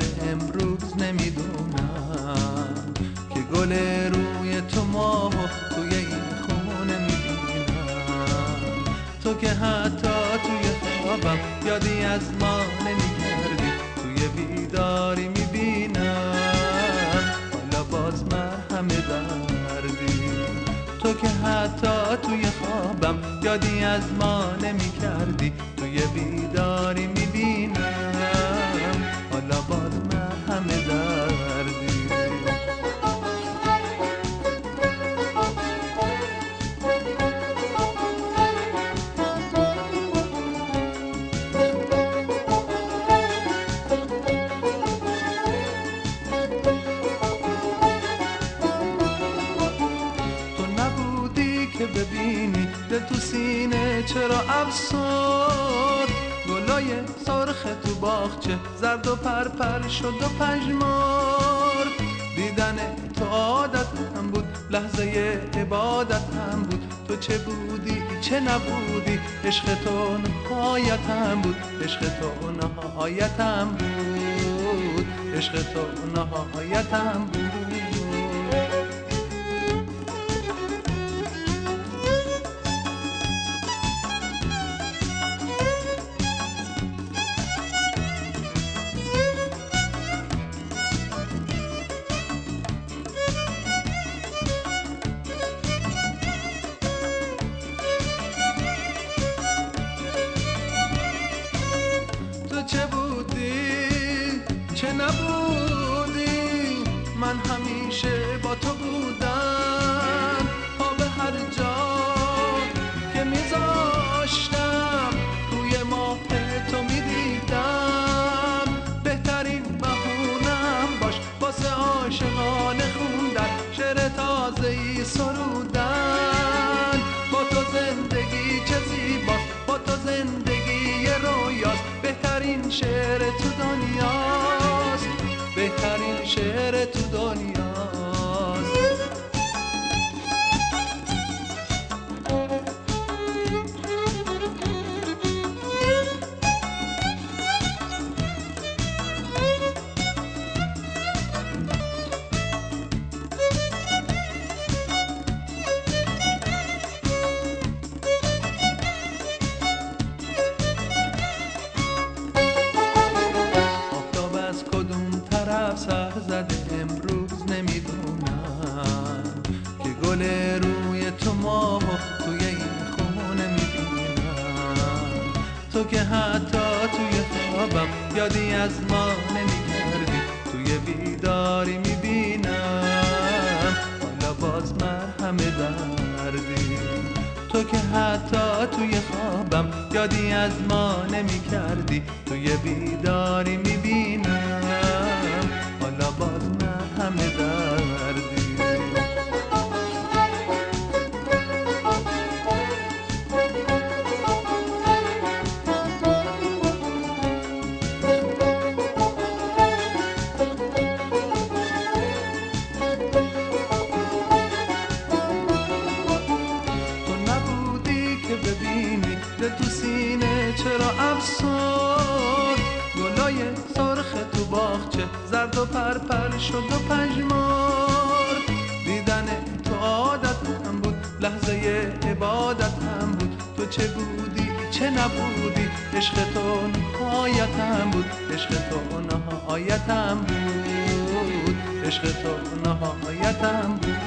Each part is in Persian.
امروز نمیدونم که گل روی تو ماهو توی این خونه میبینم. تو که حتی توی خوابم یادی از ما نمیکردی، توی بیداری میبینم حالا باز مرهم دردی. تو که حتی توی خوابم یادی از ما نمیکردی، توی بیداری میبینم حالا باز مرهم دردی. که ببینی دل تو سینه چرا افسرد، گلای سرخ تو باغچه زرد و پرپر شد و پژمرد. دیدن تو عادت هم بود، لحظه عبادت هم بود. تو چه بودی چه نبودی، عشق تو نهایت هم بود، عشق تو نهایت هم بود، عشق تو نهایت هم بود. چه بودی چه نبودی، من همیشه با تو بودم. پا به هر جا که میذاشتم روی ماه تو میدیدم. بهترین بهونم باش واسه عاشقانه خوندن شعر تازه‌ای سرودن. با تو زندگی چه زیباست، با تو زندگی رویاست. بهترین شعر تو دنیاست، بهترین شعر تو دنیاست. سر زده امروز نمیدونم که گل روی تو ماهو توی این خونه میبینم. تو که حتی توی خوابم یادی از ما نمیکردی، توی بیداری میبینم حالا باز مرهم دردی. تو که حتی توی خوابم یادی از ما نمیکردی، توی بیداری میبینم حالا باز مرهم دردی. تو نبودی که ببینی دل تو سینه چرا افسرد، گلای سرخ تو باغچه زرد و پرپر شد و پژمرد. دیدن تو عادت هم بود، لحظه عبادت هم بود. تو چه بودی چه نبودی، عشق تو نهایت هم بود، عشق تو نهایت هم بود، عشق تو نهایت هم بود.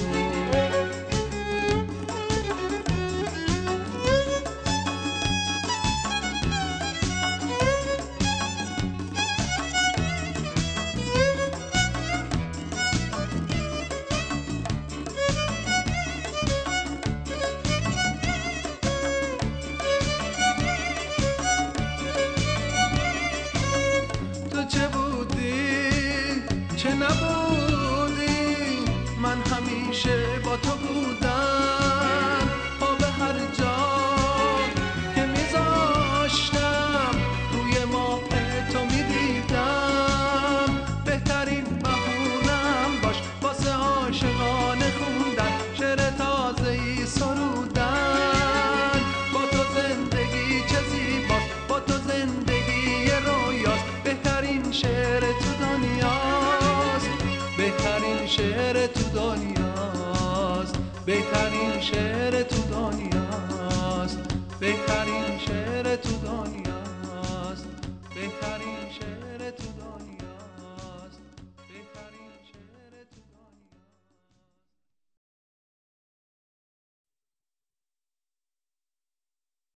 چه بودی چه نبودی، من همیشه با تو بودم. پا به هر جا که میذاشتم روی ماه تو میدیدم. بهترین بهونم باش واسه عاشقانه خوندن شعر تازه‌ای سرودن. با تو زندگی چه زیباست، با تو زندگی رویاست. بهترین شعر تو شعر تو دنیاست، بهترین شعر تو دنیاست، بهترین شعر تو